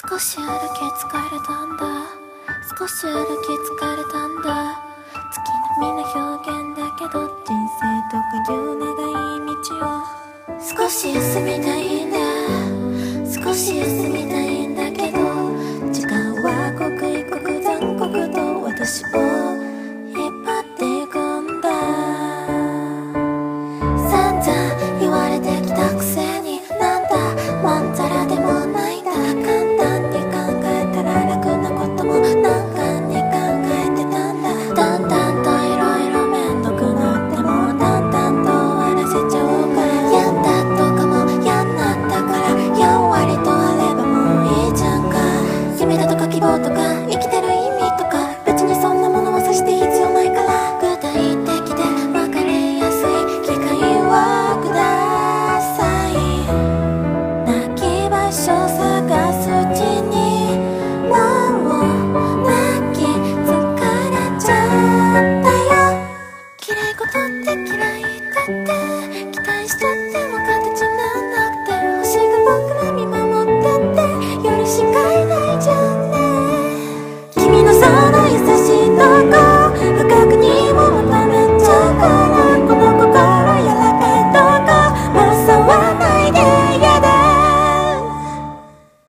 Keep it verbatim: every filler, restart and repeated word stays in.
少し歩き疲れたんだ、少し歩き疲れたんだ。月並みな表現だけど人生とかいう長い道を少し休みたいんだ、少し休みたいんだけど時間は刻一刻残酷と私を引っ張っていくんだ。散々言われてきたくせになんだまんざらでもないんだ。簡単に考えたら楽なことも難関に考えてたんだ。だんだんといろいろめんどくなってもだんだんと終わらせちゃおうか。やんだとかもやんなったからやんわりとあればもういいじゃんか。夢だとか希望とか生きてる意味とか別にそんなものはさして必要ないから、具体的で分かりやすい機会をください。泣き場所探すうちにもう泣き疲れちゃったよ。嫌い事って嫌いだって